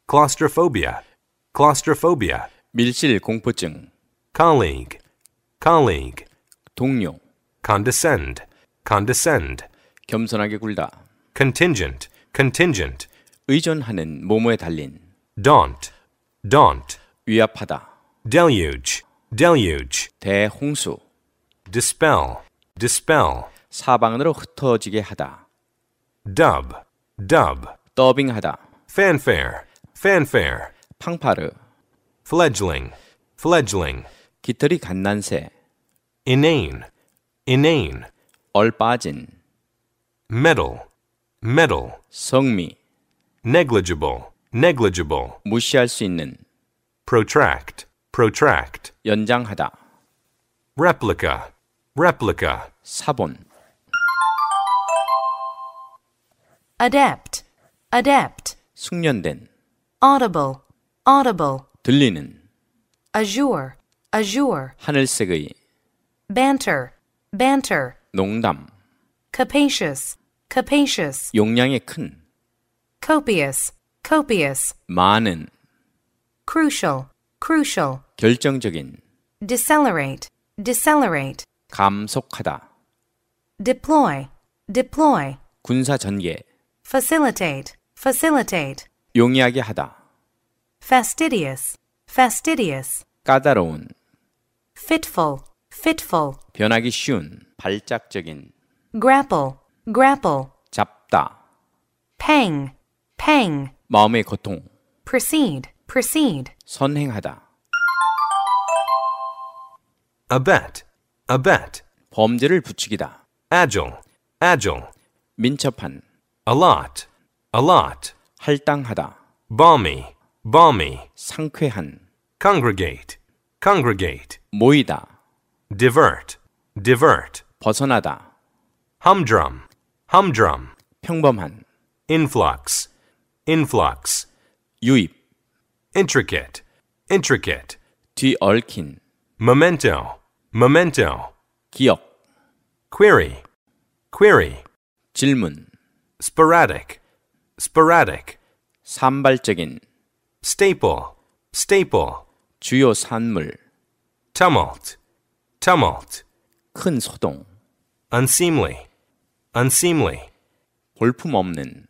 claustrophobia, claustrophobia. 밀실 공포증, Colleague, colleague. 동료, Condescend, condescend. 겸손하게 굴다, Contingent, contingent. 의존하는 뭐뭐에 달린, Daunt, daunt. 위압하다, Deluge, deluge. 대홍수, Dispel, dispel. 사방으로 흩어지게 하다, Dub, dub. 더빙하다, Fanfare, fanfare. 팡파르, Fledgling, fledgling. 깃털이 갓난새, Inane, inane. 얼빠진, Meddle, meddle. 성미, Negligible, negligible. 무시할 수 있는, Protract, protract. 연장하다, Replica, replica. 사본, adept, adept, 숙련된, audible, audible, 들리는, azure, azure, 하늘색의, banter, banter, 농담, capacious, capacious, 용량의 큰, copious, copious, 많은, crucial, crucial, 결정적인, decelerate, decelerate, 감속하다, deploy, deploy, 군사 전개, facilitate, facilitate, 용이하게 하다, fastidious, fastidious, 까다로운, fitful, fitful, 변하기 쉬운, 발작적인, grapple, grapple, 잡다, pang, pang, 마음의 고통, proceed, proceed, 선행하다, Abet, abet. 범죄를 부추기다, Agile, agile. 민첩한, Allot, allot. 할당하다, Balmy, balmy. 상쾌한, Congregate, congregate. 모이다, Divert, divert. 벗어나다, Humdrum, humdrum. 평범한, Influx, influx. 유입, Intricate, intricate. 뒤얽힌, Memento, memento. 기억, Query, query. 질문, Sporadic, sporadic. 산발적인, Staple, staple. 주요 산물, Tumult, tumult. 큰 소동, Unseemly, unseemly. 볼품없는,